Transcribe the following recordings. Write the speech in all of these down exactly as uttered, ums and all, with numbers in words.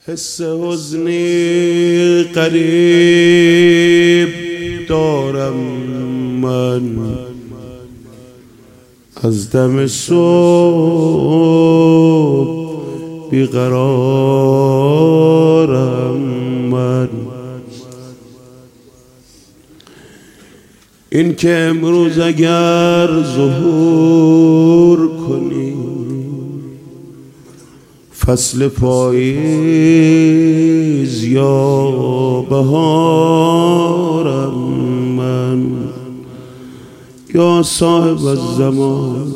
حس حزنی قریب دارم من از دم صبح بیقرارم من. این که امروز اگر ظهور کنی فصل پاییز یا بهارم من، یا صاحب الزمان.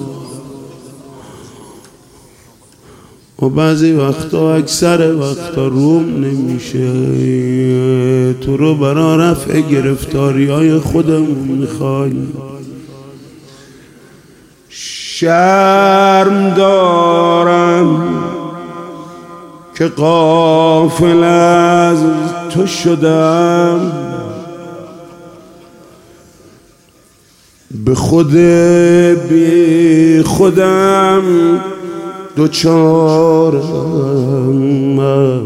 و بعضی وقتا اکثر وقتا روم نمیشه، تو رو برا رفع گرفتاری های خودمون میخوایم. شرم دارم که غافل از تو شدم، به خود بی خودم دوچارم من.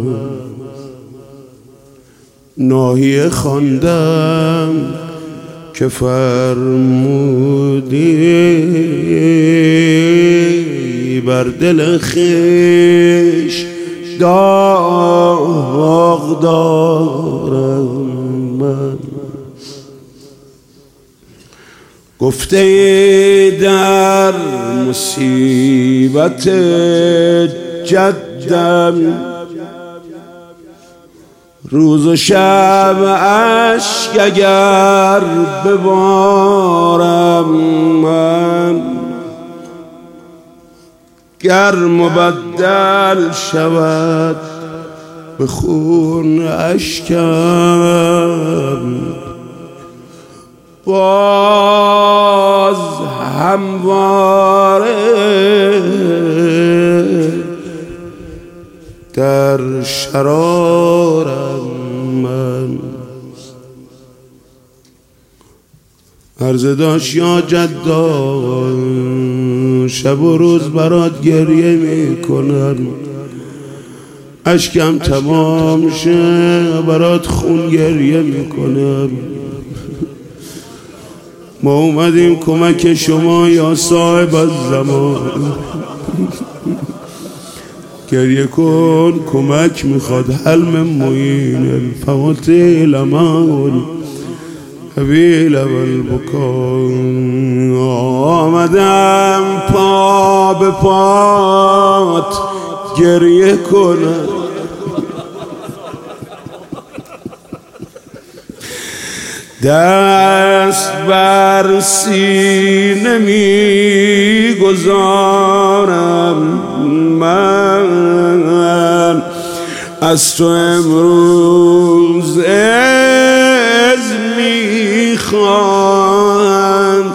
ناحیه خواندم که فرمودی بر دل خویش داغ دارم من. گفته در مصیبت جدم روز و شب اشک اگر ببارم من، گر مبدل شود به خون اشکم باز همواره در شرارم من. عرض داشت یا جدا شب و روز برات گریه میکنم، اشکم تمام شه برات خون گریه میکنم. ما اومدیم کمک شما یا صاحب الزمان. گریه کن کمک میخواد حلم معین الفواتح لمال حبیل والبکان. آمدم پا به پات گریه کنم، دست بر سینه میگذارم من. از تو امروز از میخوام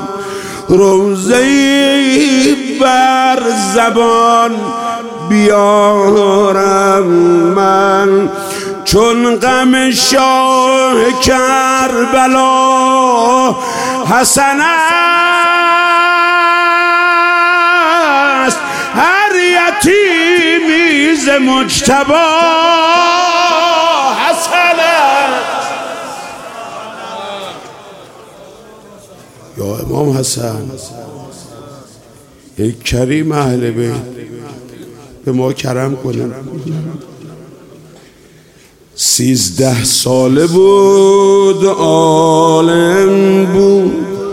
روزه‌ای بر زبان بیارم من، چون غم شاه کربلا حسن است، هر یتیمی ز مجتبی حسن است. یا امام حسن ای کریم اهل بیت به ما کرم کنیم. سیزده ساله بود عالم بود،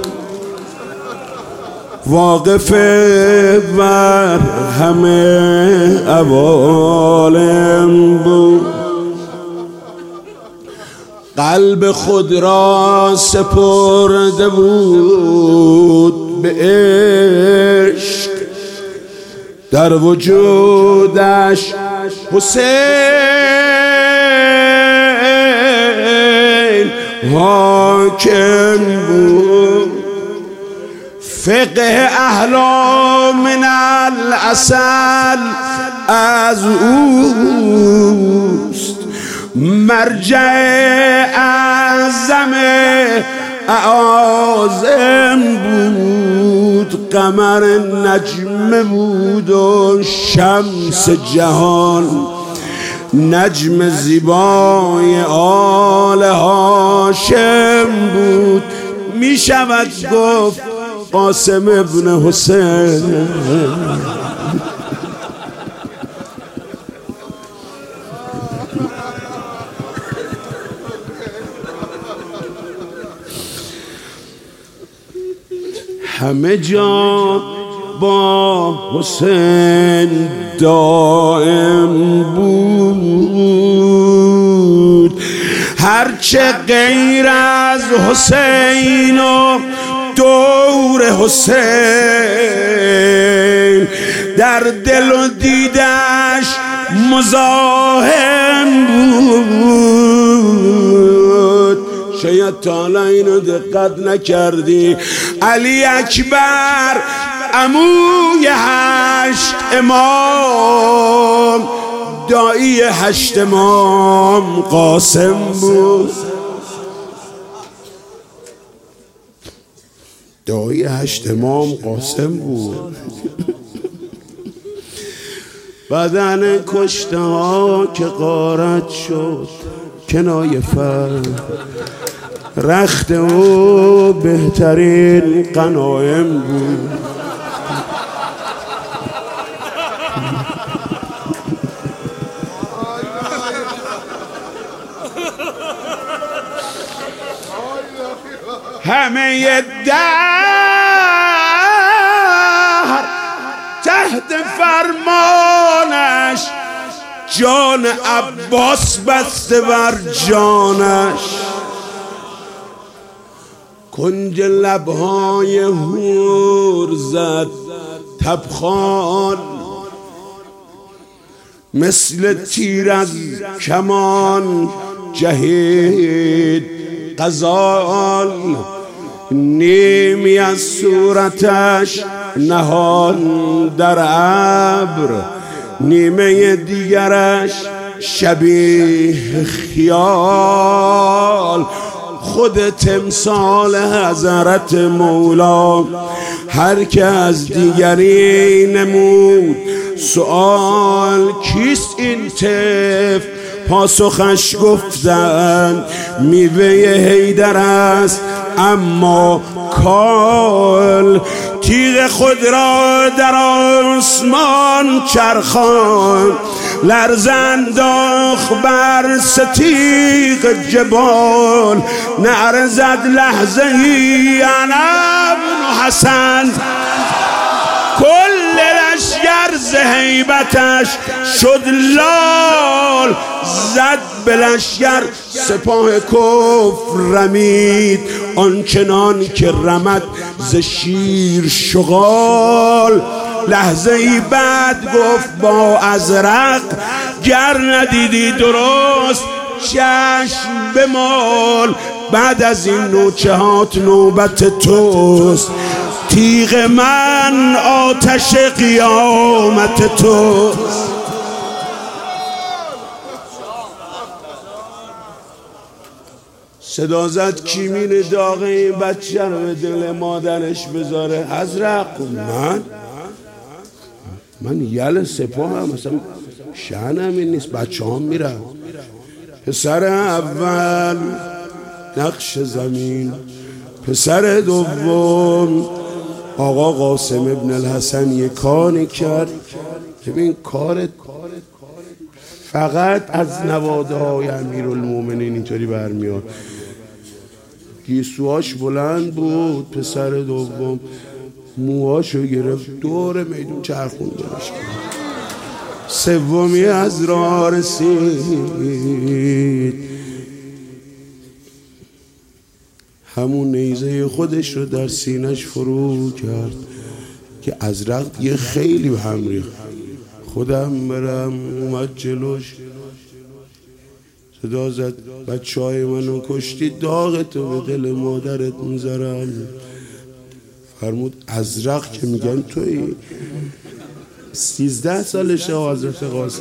واقف بر همه عوالم بود. قلب خود را سپرده بود به عشق، در وجودش حسین حاکم بود. فقه اهلا من العسل از اوست، مرجع اعظم اعاظم بود. قمر نجم بود و شمس جهان، نجم زیبای آل هاشم بود. می شود گفت قاسم ابن حسین. همه جا با حسین دائم بود، هرچه غیر از حسین و دور حسین در دل و دیدش مزاحم بود. شاید تا حالا اینو دقت نکردی، علی اکبر عموی هشت امام، دایی هشت امام قاسم بود. دایی هشت امام قاسم بود. بدن کشته ها که غارت شد کنایه فر، رخت او بهترین غنایم بود. همه دهر تحت فرمانش، جان عباس بسته بر جانش. کنج لبهای هور زد تبخال، مثل تیر از کمان جهید غزال. نیمی از صورتش نهان در ابر، نیمه دیگرش شبیه خیال. خود تمثال حضرت مولا، هر که از دیگری نمود سؤال کیست این طفل، پاسخش گفتند میوه حیدر است اما کال. تیغ خود را در آسمان چرخان، لرزانداخت بر ستیغ جبال. نعره زد لحظه ای انا ابن حسن، کل لشگر ز هیبتش شد لال. زد به لشگر سپاه کفر رمید، آنچنان که رمد ز شیر شغال. لحظه ای بعد گفت با ازرق، گر ندیدی درست چشم بمال. بعد از این نوچهات نوبت توست، تیغ من آتش قیامت توست. صدا زد کی میره داغ این بچه رو به دل مادرش بذاره؟ ازرق. من من یل سپاه هم، مثلا شأنم این نیست، بچه هم میرن. پسر اول نقش زمین، پسر دوم آقا قاسم ابن الحسن یک کاری کرد. ببین کارت فقط از نواده های امیرالمومنین اینطوری برمیاد. گیسوهاش بلند بود، پسر دوم موهاشو گرفت دور میدون چرخوندنش. سومی از راه رسید، همون نیزه خودش رو در سینش فرو کرد که ازرق یه خیلی به هم ریخت. خودم برم اومد جلوش، صدا زد بچه های منو کشتی، داغتو به دل مادرت میذارم. فرمود ازرق که میگن توی سیزده سالشه حضرت قاسم.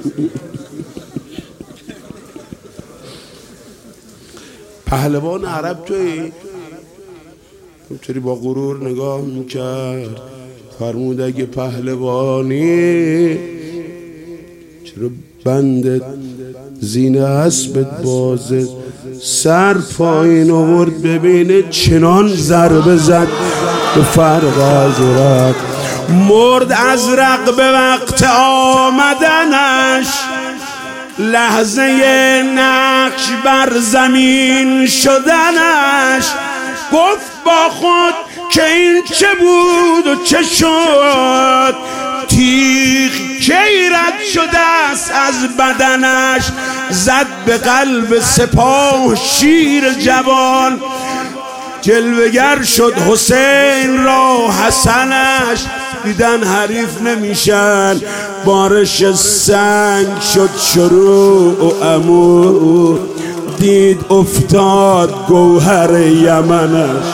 پهلوان عرب توی همطوری با غرور نگاه میکرد. فرمود اگه پهلوانی چرا بندت زین اسبت بازه، سر پایین آورد ببینه چنان ضربه زد به فرق ازرق، مرد ازرق به وقت آمدنش، لحظه نقش بر زمین شدنش، گفت با خود که این چه بود و چه شد، تیغ کی رد شده است از بدنش، زد به قلب سپاه شیر جوان، جلوگر شد حسین را حسنش، دیدن حریف نمیشن، بارش سنگ شد شروع و عمو، دید افتاد گوهر یمنش.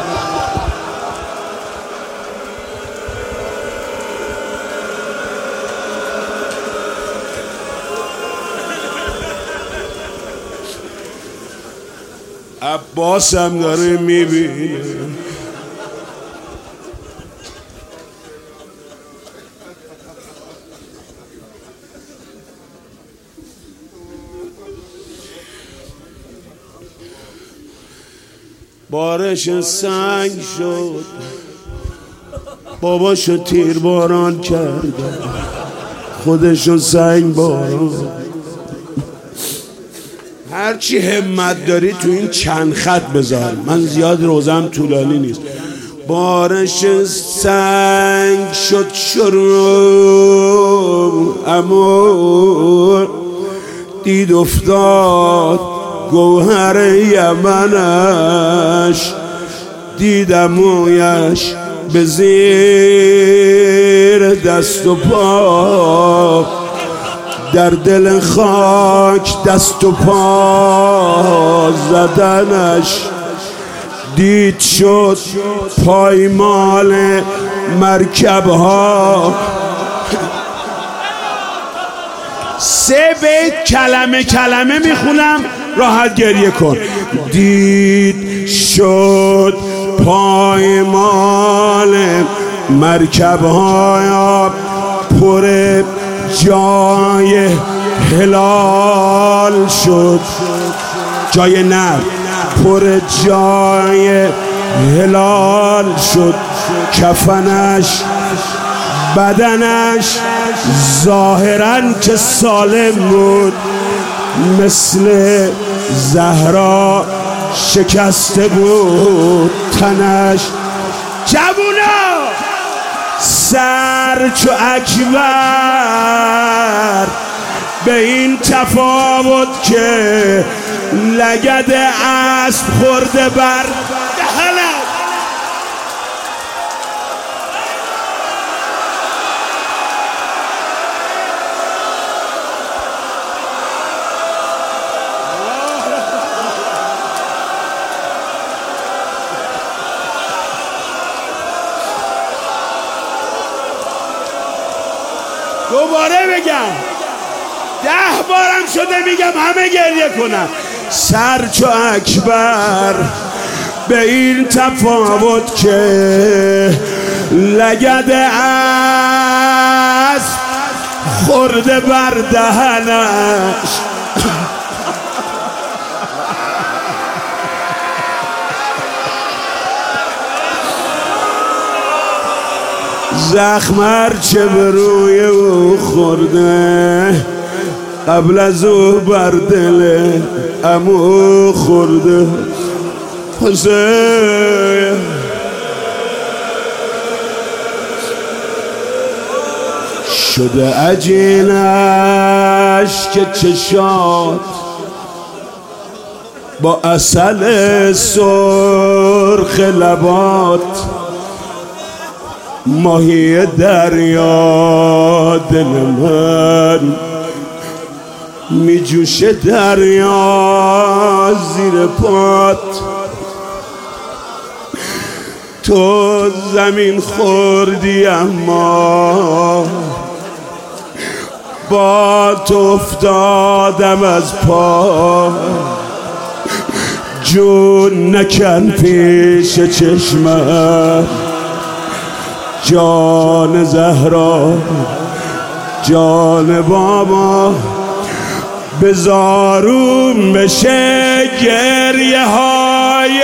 عباس هم داره میبینه، بارش سنگ شد، باباشو تیر باران کرد، خودشو سنگ باران. هرچی همت داری تو این چند خط بذار، من زیاد روزم طولانی نیست. بارش سنگ شد شروع امور، دید افتاد گوهر یمنش، دیدم مویش به زیر دست و پا، در دل خاک دست و پا زدنش، دید شد پایمال مرکب ها. سه بیت کلمه کلمه میخونم راحت گریه کن. دید شد پایمال مرکب ها، پر جای هلال شد، جای نر پر جای هلال شد، کفنش بدنش ظاهراً که سالم بود، مثل زهرا شکسته بود تنش. جوونا سر چو اکبر به این تفاوت که لگد اسب خورده بر دهنش. دوباره بگم، ده بارم شده میگم همه گریه کنن. سر چو اکبر به این تفاوت که لگد اسب خورده بر دهنش. زخم هرچه به روی او خورده، قبل از او بر دل عمو خورده. حسین شده عجینش که چشات با عسل سرخ لبات، ماهی دریا دل من می جوشه دریا زیر پات. تو زمین خوردی اما با تو افتادم از پا، جون نکن پیش چشمم جان زهرا جان بابا. بزارون بشه گریه های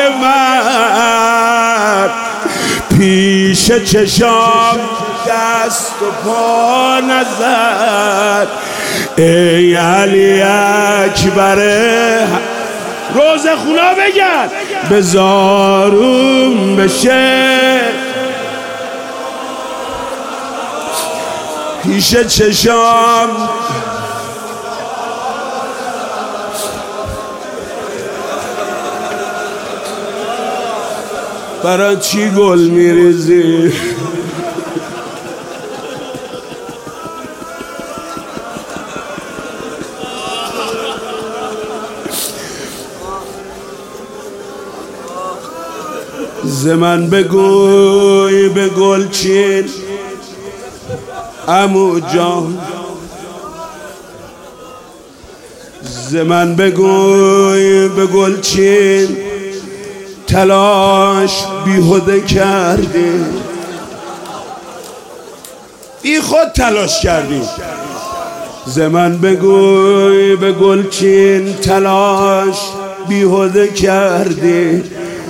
من، پیش چشام دست و پا نزد. ای علی اکبره روز خونا بگن بزارون بشه پیش چشام برای چی گل میریزی؟ ز من بگوی به گلچین عمو جان، ز من بگوی به گلچین تلاش بیهوده کردی، بی خود تلاش کردی. ز من بگوی به گلچین تلاش بیهوده کردی،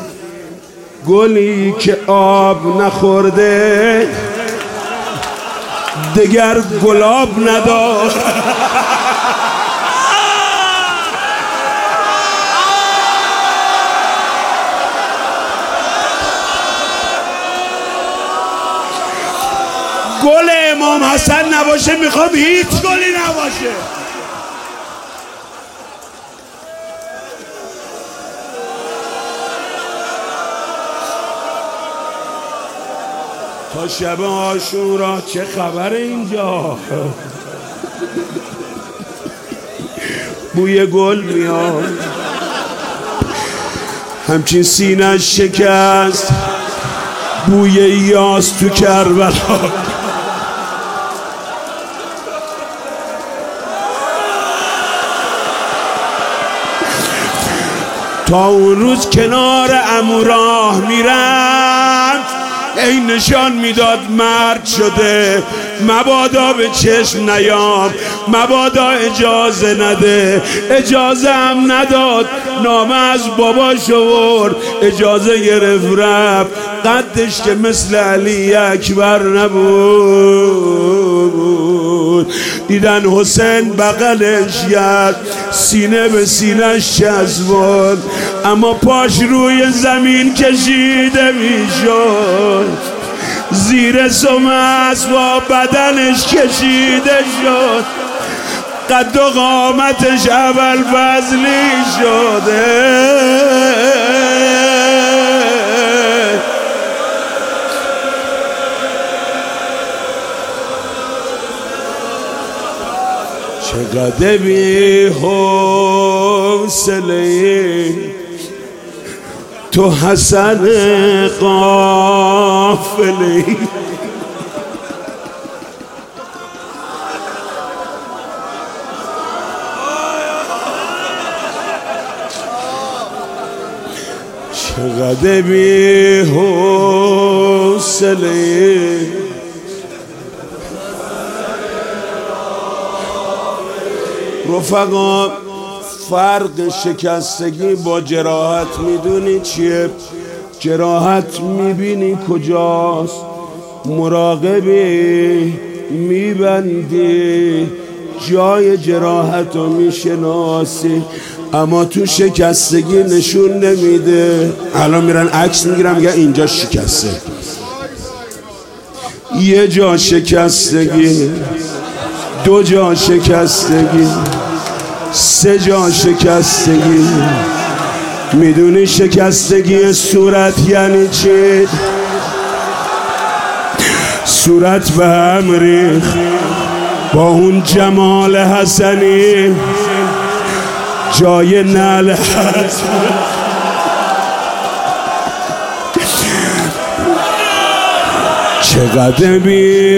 گلی که آب نخورده دگر گلاب ندار. گل امام حسن نباشه میخوام هیچ گلی نباشه. تا شب عاشورا چه خبر اینجا؟ بوی گل میاد، همچین سینه‌اش شکست بوی یاس تو کربلا. تا اون روز کنار عمو راه میرم، ای نشان میداد مرد شده، مبادا به چشم نیام، مبادا اجازه نده. اجازه هم نداد، نامه از باباش آورد، اجازه گرفت رفت. قدش که مثل علی اکبر نبود. دیدن حسین بغلش کرد، سینه به سینه‌اش چسبوند، اما پاش روی زمین کشیده میشد، زیر سم اسباب بدنش کشیده شد، قد و قامتش اول فضلی شده. چقدر بی حوصله تو حسن قافله، چقدر بی حوصله رفقا. فرق شکستگی با جراحت میدونی چیه؟ جراحت میبینی کجاست، مراقبی، میبندی، جای جراحت رو میشناسی، اما تو شکستگی نشون نمیده. الان میرن عکس میگیرم میگن اینجا شکسته، یه جا شکستگی، دو جا شکستگی، سه جا شکستگی. میدونی شکستگی صورت یعنی چی؟ صورت به هم ریخت با اون جمال حسنی، جای نعل هست. چقدر بی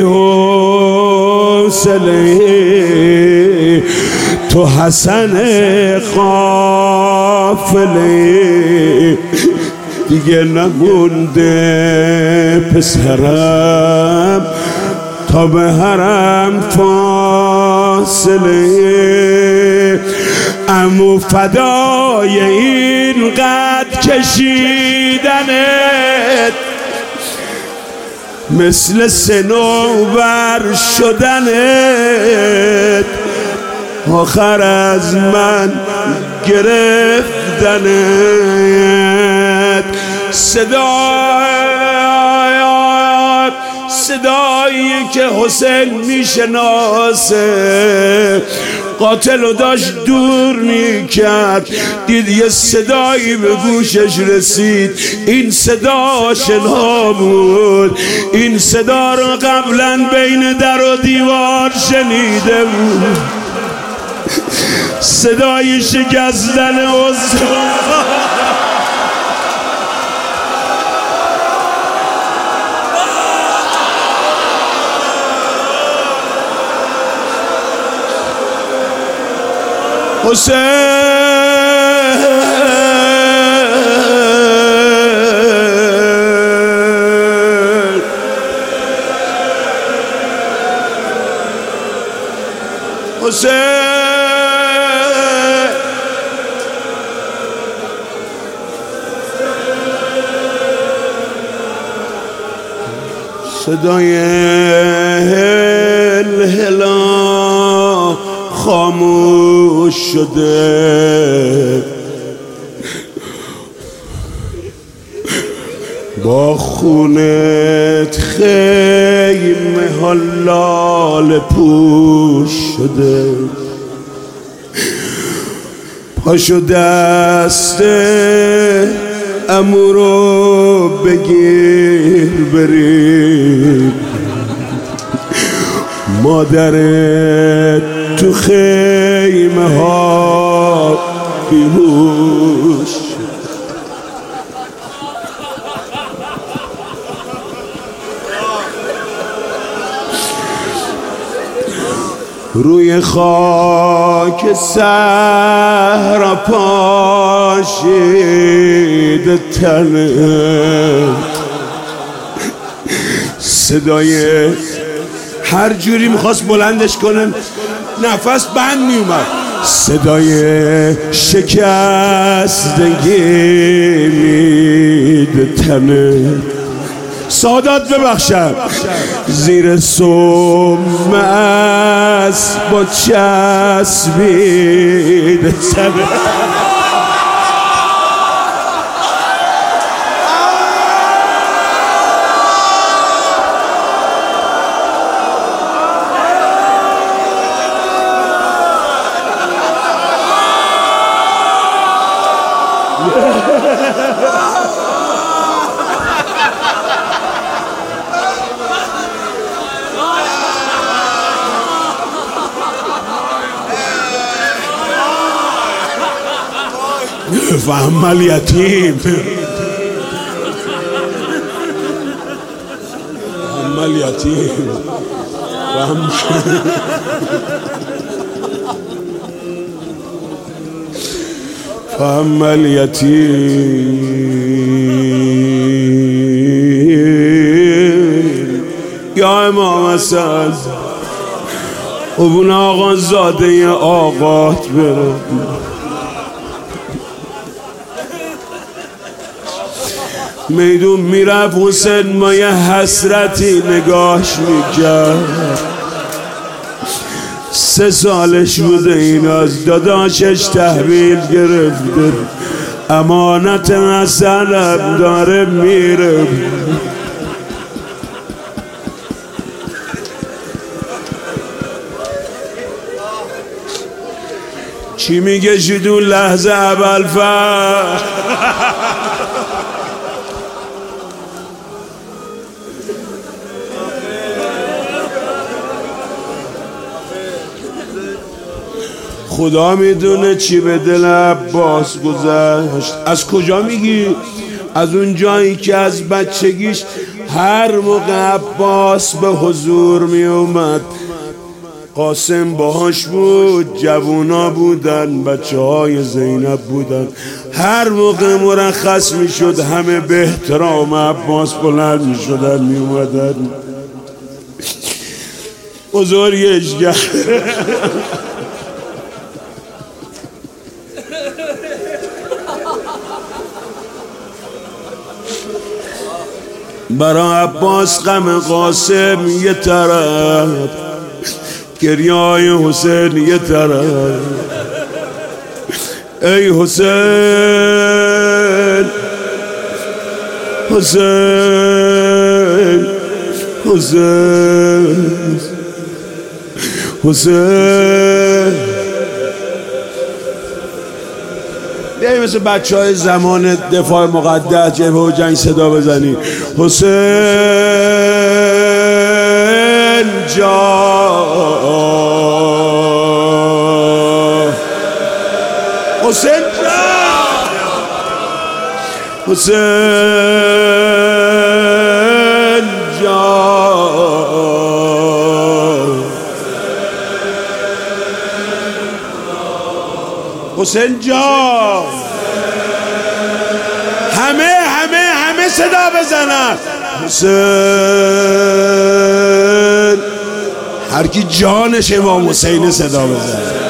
حوصله تو حسن قافله، دیگه نمونده پسرم تا به حرم فاصله. امو فدای این قد کشیدنت، مثل صنوبر شدنت، آخر از من گرفتنت. صدای صدایی که حسین میشناسه، قاتلو داشت دور میکرد، دید یه صدایی به گوشش رسید. این صدا شنا بود، این صدا رو قبلا بین در و دیوار شنیده بود، صدای شکستن استخوان. حسین حسین صدای الهلا خاموش شده، با خونت خیمه ها لاله پوش شده. پاشو دست عمو رو بگیر بریم، مادرت تو خیمه ها بیهوش. روی خاک صحرا پاشیده تنه، صدای هر جوری میخواست بلندش کنن نفس بند میومد، صدای شکستگی میده تنه. سادات ببخشم زیر سم از با چسبیده تنه. فهم الیتیم، فهم الیتیم، فهم فهم الیتیم. یا امام حسن ابن آقا زاده آقات بره، میدون میرفت حسین ما یه حسرتی نگاش میکرد. سه سالش بوده این از داداشش تحویل گرفته، امانت حسنم داره میره. چی میگه شدون لحظه اول فر خدا میدونه چی به دل عباس گذشت. از کجا میگی؟ از اون جایی که از بچگیش هر موقع عباس به حضور میومد قاسم باهاش بود، جوونا بودن، بچه های زینب بودن، هر موقع مرخص میشد همه به احترام عباس بلند میشدن میومدن بزرگش کرد. برا عباس غم قاسم یه طرف، گریه های حسین یه طرف. ای حسین حسین حسین حسین. بیایی مثل بچه های زمان دفاع مقدس جبهه و جنگ صدا بزنی حسین جان، حسین جان، حسین جان، حسین جان. همه همه همه صدا بزنن حسین. هر کی جانش امام حسین صدا بزنه.